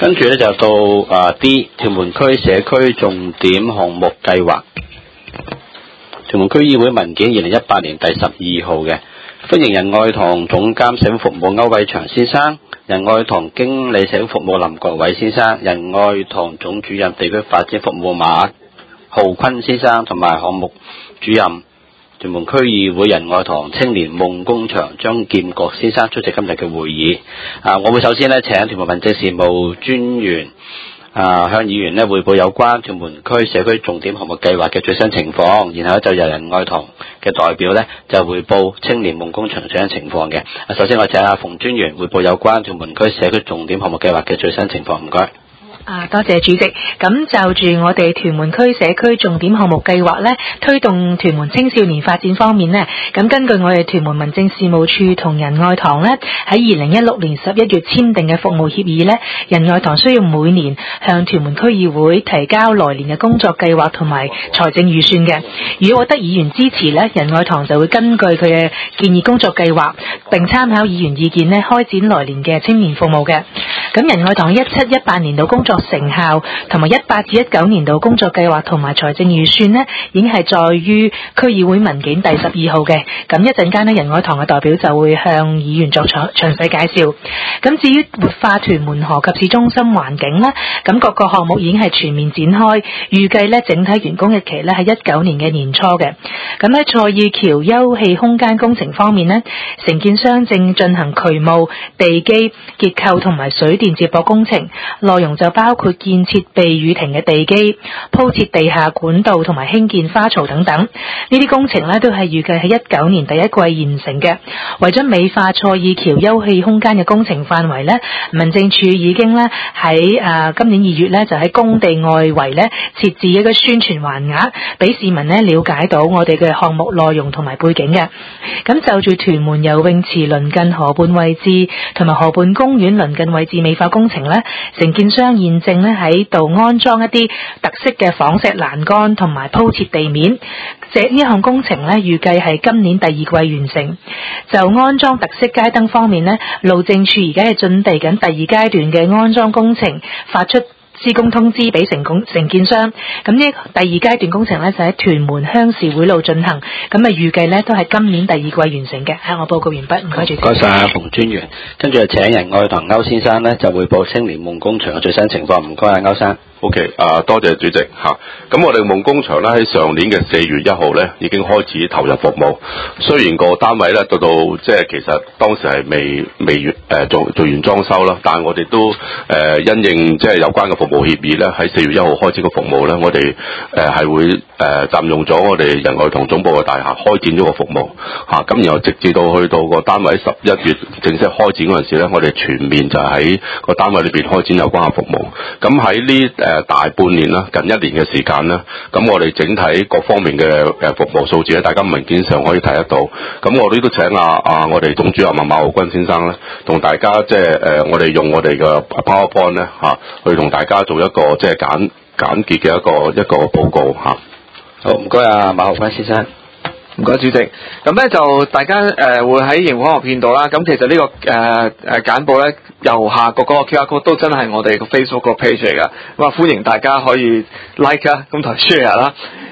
跟住咧就到D 屯門區社區重點項目計劃。屯門區議會文件2018年第12號嘅，歡迎仁愛堂總監社會服務歐偉祥先生、仁愛堂經理社會服務林國偉先生、仁愛堂總主任地區發展服務馬浩坤先生同埋項目主任屯門區議會仁愛堂青年夢工場張建國先生出席今日嘅會議。我會首先咧請屯門民政事務專員向議員咧匯報有關屯門區社區重點項目計劃嘅最新情況，然後就由仁愛堂嘅代表咧就匯報青年夢工場最新情況嘅。首先我請阿馮專員匯報有關屯門區社區重點項目計劃嘅最新情況，唔該。 多謝主席。咁就住我哋屯門區社區重點項目計劃咧，推動屯門青少年發展方面咧，咁根據我哋屯門民政事務處同仁愛堂咧喺2016年11月簽訂嘅服務協議咧，仁愛堂需要每年向屯門區議會提交來年嘅工作計劃同埋財政預算嘅。如果獲得議員支持咧，仁愛堂就會根據佢嘅建議工作計劃，並參考議員意見咧，開展來年嘅青年服務嘅。咁仁愛堂17-18年度工作成效同埋18至19年度工作計劃同埋財政預算呢，已經係載於區議會文件第12號嘅。咁一陣間呢，仁愛堂嘅代表就會向議員作詳細介紹。咁至於活化屯門河及市中心環境呢，咁各個項目已經係全面展開，預計呢整體完工日期呢係19年嘅年初嘅。咁喺賽義橋休憩空間工程方面呢，承建商正進行渠務、地基、結構同埋水電接駁工程，內容就包括建設避雨亭嘅地基、鋪設地下管道同埋興建花槽等等。呢啲工程呢都係預計喺19年第一季完成嘅。為咗美化賽義橋休憩空間嘅工程範圍呢，民政處已經呢喺今年2月呢就喺工地外圍呢設置一個宣傳橫額，俾市民呢了解到我哋嘅項目內容同埋背景嘅。咁就住屯門游泳池鄰近河畔位置同埋河畔公園鄰近位置美化工程呢，承建商現正呢喺度安裝一啲特色嘅仿石欄杆同埋鋪設地面。呢項工程呢預計係今年第2季完成。就安裝特色街燈方面呢，路政署而家係準備緊第2階段嘅安裝工程，發出施工通知俾承建商。咁呢第2階段工程呢就喺屯門鄉事會路進行，咁預計呢都係今年第2季完成嘅。我報告完畢，唔該主席。 唔該晒馮專員，跟住請仁愛堂歐先生呢就匯報青年夢工場嘅最新情況，唔該歐生。 OK， 多謝主席嚇。咁我哋夢工場咧喺上年嘅4月1號咧已經開始投入服務。雖然個單位咧到即係其實當時係未做完裝修啦，但係我哋都因應即係有關嘅服務協議咧，喺4月1號開始個服務咧，我哋係會佔用咗我哋仁愛堂總部嘅大廈開展咗個服務嚇。咁然後直至到去到個單位11月正式開展嗰陣時咧，我哋全面就喺個單位裏邊開展有關嘅服務。咁喺呢大半年啦，近1年嘅時間啦，咁我哋整體各方面嘅服務數字咧，大家文件上可以睇得到。咁我哋都請我哋總主任馬浩坤先生咧，同大家即係我哋用我哋嘅 PowerPoint 咧去同大家做一個即係簡潔嘅一個報告嚇。 好，唔該馬浩坤先生。 唔該主席，咁咧就大家會喺螢光幕片到啦。咁其實呢個簡報咧右下角嗰個 QR code 都真係我哋個 Facebook 個 page 嚟噶。咁歡迎大家可以 like 啊，咁同 share 啦。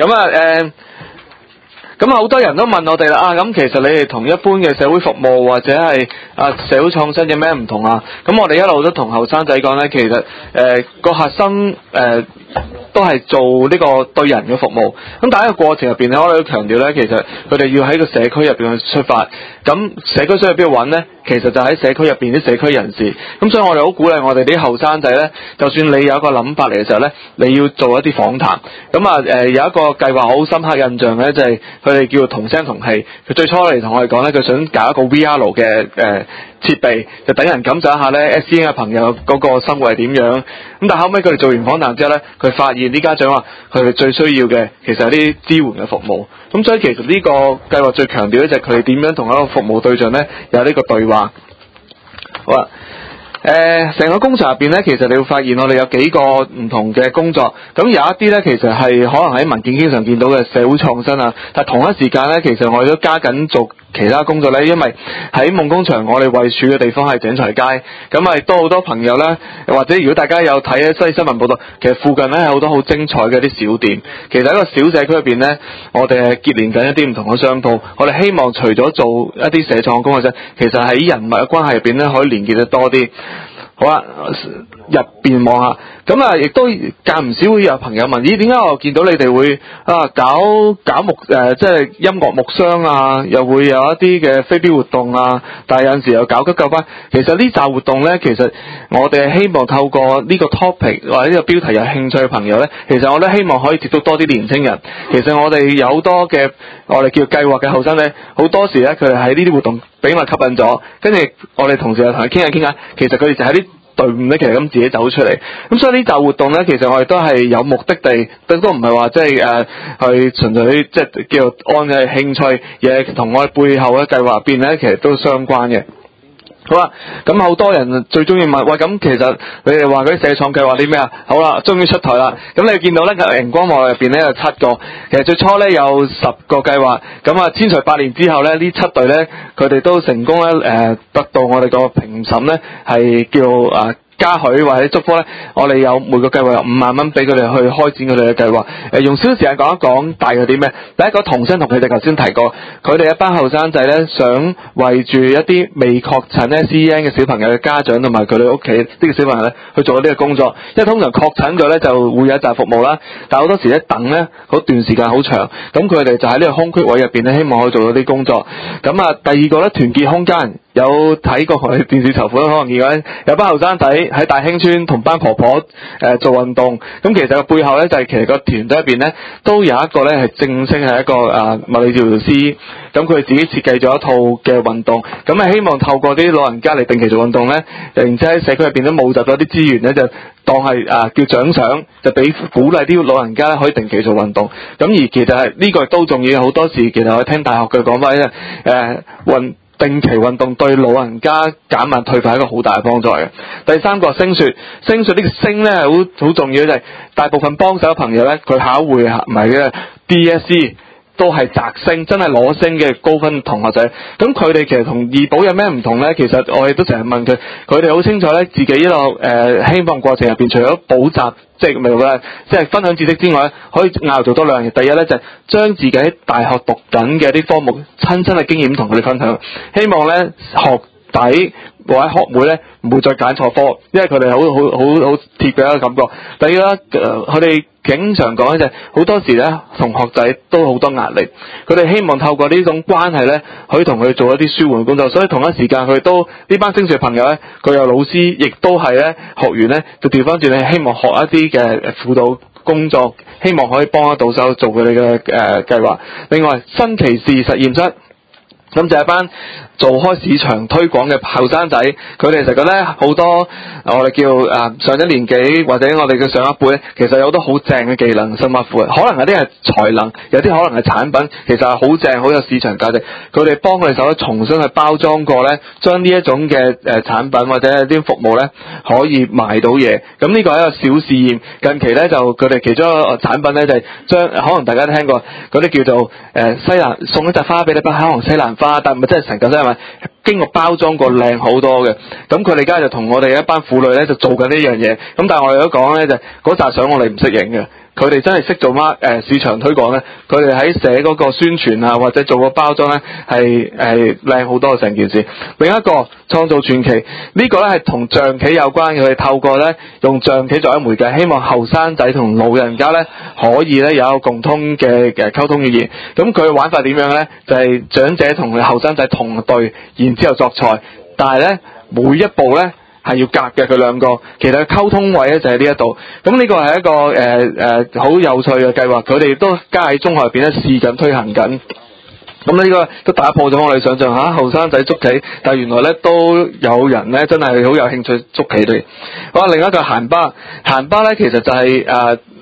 咁好多人都問我哋啦，咁其實你哋同一般嘅社會服務或者係社會創新有咩唔同啊？咁我哋一路都同後生仔講咧，其實個核心都係做呢個對人嘅服務。咁但係喺個過程入邊咧，我哋都強調咧，其實佢哋要喺個社區入邊去出發。咁社區需要邊度揾咧？其實就喺社區入邊啲社區人士。咁所以我哋好鼓勵我哋啲後生仔咧，就算你有一個諗法嚟嘅時候咧，你要做一啲訪談。咁有一個計劃好深刻印象咧，就係佢哋叫做同聲同氣。佢最初嚟同我哋講咧，佢想搞一個 VR 嘅設備，就等人感受一下咧 SEN 嘅朋友嗰個生活係點樣。咁但係後尾佢哋做完訪談之後咧，佢發現啲家長話佢哋最需要嘅其實係啲支援嘅服務。咁所以其實呢個計劃最強調咧就係佢哋點樣同一個服務對象咧有呢個對話。好啦， 成個工場入邊咧，其實你會發現我哋有幾個唔同嘅工作，咁有一啲咧其實係可能喺文件經常見到嘅社會創新啊，但同一時間咧，其實我哋都加緊做其他工作咧，因為喺夢工場我哋位處嘅地方係井財街，咁亦都好多朋友咧，或者如果大家有睇新聞報道，其實附近咧係好多好精彩嘅啲小店，其實喺個小社區入邊咧，我哋係結連緊一啲唔同嘅商鋪，我哋希望除咗做一啲社創工嘅啫，其實喺人物嘅關係入邊咧可以連結得多啲。好啦，入邊望下，咁啊，亦都間唔少會有朋友問：咦，點解我見到你哋會搞木即係音樂木箱啊，又會有一啲嘅飛鏢活動啊，但係有陣時又搞急救班。其實呢紮活動咧，其實我哋係希望透過呢個 topic 或者呢個標題有興趣嘅朋友咧，其實我都希望可以接觸多啲年青人。其實我哋有好多嘅我哋叫計劃嘅後生咧，好多時咧佢哋喺呢啲活動俾我吸引咗，跟住我哋同時又同佢傾下，其實佢哋就喺啲隊伍咧，其實咁自己走出嚟，咁所以呢集活動咧，其實我哋都係有目的地，都唔係話即係去純粹即係叫做按嘅興趣，而係同我哋背後嘅計劃入邊咧，其實都相關嘅。好啦，咁好多人最中意問，喂，咁其實你哋話嗰啲社創計劃啲咩啊？好啦，終於出台啦。咁你見到咧，熒光幕入邊咧有7個，其實最初咧有10個計劃，咁啊千錘百煉之後咧，呢7隊咧佢哋都成功咧得到我哋個評審咧係叫嘉許或者祝福咧，我哋有每個計劃有5萬蚊俾佢哋去開展佢哋嘅計劃。用少少時間講一講大概啲咩？第一個童聲同佢哋頭先提過，佢哋一班後生仔咧想為住一啲未確診SEN 嘅小朋友嘅家長同埋佢哋屋企呢個小朋友咧去做呢個工作。因為通常確診咗咧就會有一紮服務啦，但好多時咧等咧嗰段時間好長，咁佢哋就喺呢個空隙位入邊咧，希望可以做到啲工作。咁第二個咧團結空間。有睇過佢電視籌款，可能而家有班後生仔喺大興村同班婆婆做運動，咁其實個背後咧就係其實個團隊入邊咧都有一個咧係正式係一個物理治療師，咁佢自己設計咗一套嘅運動，咁係希望透過啲老人家嚟定期做運動咧，然之後喺社區入邊都募集咗啲資源咧，就當係叫獎賞，就俾鼓勵啲老人家可以定期做運動。咁而其實係呢個都重要，好多時其實我聽大學嘅講法咧，定期運動對老人家減慢退化係一個好大嘅幫助嘅。第三個聲說呢個聲咧係好重要，就係大部分幫手嘅朋友咧，佢考會唔係嘅 DSE 都係摘星，真係攞星嘅高分同學仔。咁佢哋其實同二寶有咩唔同咧？其實我哋都成日問佢，佢哋好清楚咧，自己一路希望過程入邊，除咗補習，即係分享知識之外，可以做多2樣嘢。第一咧就係將自己喺大學讀緊嘅啲科目親身嘅經驗同佢哋分享，希望咧學底或者學妹咧唔會再揀錯科，因為佢哋好貼嘅一個感覺。第二咧，佢哋經常講咧就係好多時咧同學仔都好多壓力，佢哋希望透過呢種關係咧，可以同佢做一啲舒緩工作。所以同一時間佢都呢班升學朋友咧，佢有老師，亦都係咧學員咧，就調翻轉咧，希望學一啲嘅輔導工作，希望可以幫得到手做佢哋嘅計劃。另外新奇士實驗室。咁就係一班做開市場推廣嘅後生仔，佢哋其實咧好多我哋叫上一年紀或者我哋嘅上一輩咧，其實有好多好正嘅技能，甚至乎可能有啲係才能，有啲可能係產品，其實係好正，好有市場價值。佢哋幫佢哋手重新去包裝過咧，將呢一種嘅產品或者啲服務咧可以賣到嘢。咁呢個係一個小試驗。近期咧就佢哋其中一個產品咧就係將可能大家聽過嗰啲叫做西蘭送一扎花俾你，可能西蘭花，但唔係真係成嚿西蘭花，經過包裝過靚好多嘅。咁佢哋而家就同我哋一班婦女咧就做緊呢樣嘢。咁但係我哋都講咧就嗰扎相我哋唔識影嘅。佢哋真係識做市場推廣咧，佢哋喺寫嗰個宣傳啊，或者做個包裝咧，係靚好多成件事。另一個創造傳奇呢個咧係同象棋有關嘅，佢哋透過咧用象棋作為媒介，希望後生仔同老人家咧可以咧有共通嘅溝通語言。咁佢嘅玩法點樣咧？就係長者同後生仔同隊，然之後作賽，但係咧每一步咧係要隔嘅，佢兩個其實溝通位咧就喺呢一度。咁呢個係一個好有趣嘅計劃，佢哋都加喺中學入邊咧試緊推行緊。咁呢個都打破咗我哋想象下後生仔捉棋，但係原來咧都有人咧真係好有興趣捉棋對。好，另一個閒巴咧其實就係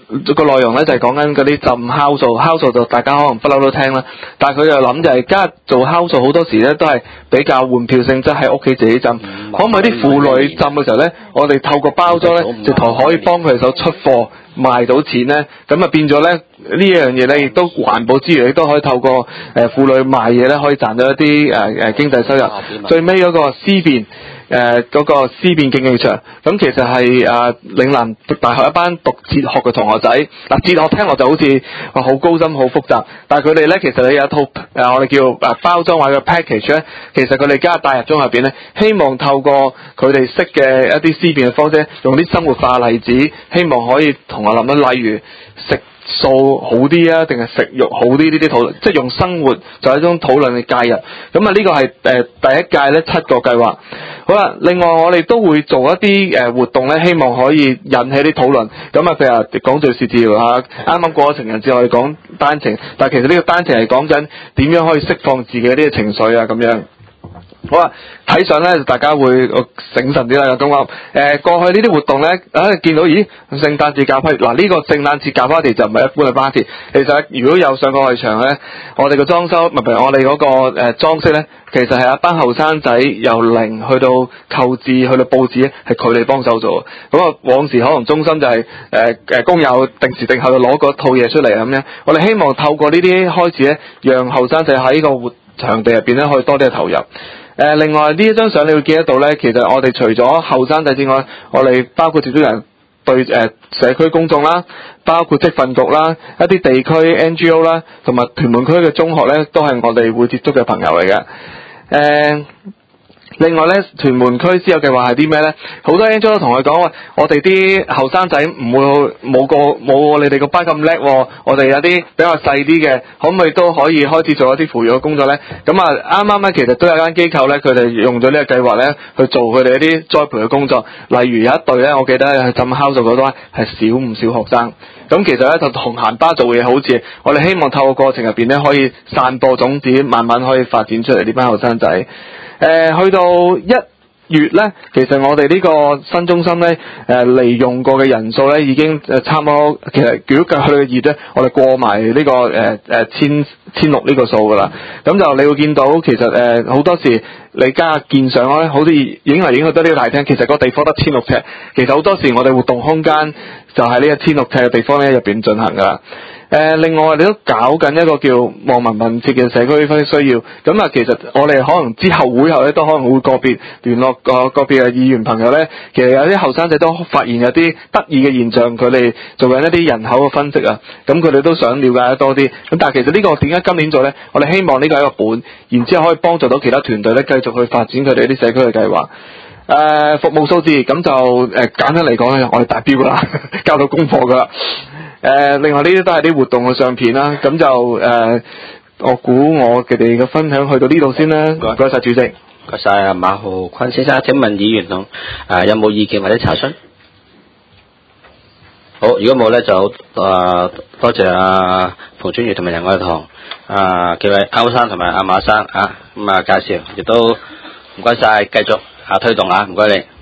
個內容咧就係講緊嗰啲浸酵素，酵素就大家可能不嬲都聽啦，但係佢又諗就係家做酵素好多時咧都係比較換票性質，喺屋企自己浸，可唔可以啲婦女浸嘅時候咧，我哋透過包裝咧，直頭可以幫佢手出貨賣到錢咧，咁啊變咗咧呢樣嘢咧，亦都環保之餘，亦都可以透過婦女賣嘢咧，可以賺到一啲經濟收入。最尾嗰個思辨。嗰個思辨競技場，咁其實係嶺南大學一班讀哲學嘅同學仔，哲學聽落就好似好高深、好複雜，但係佢哋咧其實有一套我哋叫包裝或者 package 咧，其實佢哋加帶入中入邊咧，希望透過佢哋識嘅一啲思辨嘅方式，用啲生活化例子，希望可以同我諗到，例如食素好啲啊，定係食肉好啲呢啲討論，即係用生活就係一種討論嘅介入。咁啊呢個係第一屆咧7個計劃。好啦，另外我哋都會做一啲活動咧，希望可以引起啲討論。咁啊，譬如講敘事治療嚇，啱啱過咗情人節，我哋講單程，但係其實呢個單程係講緊點樣可以釋放自己啲情緒啊咁樣。好啦，睇上咧大家會醒神啲啦。咁過去呢啲活動咧，見到咦聖誕節搞 party， 嗱呢個聖誕節搞 party 就唔係一般嘅 party。其實如果有上過外場咧，我哋嘅裝修，唔係我哋嗰個裝飾咧，其實係一班後生仔由零去到購置去到佈置咧，係佢哋幫手做。咁啊往時可能中心就係工友定時定候就攞嗰套嘢出嚟咁樣。我哋希望透過呢啲開始咧，讓後生仔喺呢個場地入邊咧可以多啲嘅投入。另外呢一張相你會見得到咧，其實我哋除咗後生仔之外，我哋包括接觸人對社區公眾啦，包括職訓局啦，一啲地區 NGO 啦，同埋屯門區嘅中學咧，都係我哋會接觸嘅朋友嚟嘅。另外咧，屯門區私有計劃係啲咩咧？好多 NGO 都同佢講話，我哋啲後生仔唔會冇你哋個班咁叻，我哋有啲比較細啲嘅，可唔可以都可以開始做一啲扶養嘅工作咧？咁啊，啱啱咧，其實都有間機構咧，佢哋用咗呢個計劃咧去做佢哋一啲栽培嘅工作。例如有一隊咧，我記得係浸酵素嗰度係小五小學生。咁其實咧就同閒巴做嘢好似，我哋希望透過過程入邊咧可以散播種子，慢慢可以發展出嚟呢班後生仔。去到1月咧，其實我哋呢個新中心咧，利用過嘅人數咧已經差唔多，其實如果計去到2月咧，我哋過埋呢個1600呢個數噶啦。咁就你會見到，其實好多時你加建上咧，好似影嚟影去都呢個大廳，其實個地方得1600尺。其實好多時我哋活動空間就喺呢1600尺嘅地方咧入邊進行噶啦。另外我哋都搞緊一個叫望聞問切嘅社區分需要，咁啊其實我哋可能之後會後咧都可能會個別聯絡個別嘅議員朋友咧，其實有啲後生仔都發現有啲得意嘅現象，佢哋做緊一啲人口嘅分析啊，咁佢哋都想了解得多啲，咁但係其實呢個點解今年做咧？我哋希望呢個係一個本，然之後可以幫助到其他團隊咧繼續去發展佢哋啲社區嘅計劃。服務數字咁就簡單嚟講咧，我哋達標噶啦，交到功課噶啦。另外呢啲都係啲活動嘅相片啦，咁就我估我哋嘅分享去到呢度先啦。唔該晒主席， 唔該晒馬浩坤先生。請問議員同有冇意見或者查詢？好，如果冇咧就多謝馮尊宇同埋仁愛堂幾位歐生同埋阿馬生咁介紹，亦都唔該晒，繼續推動唔該你。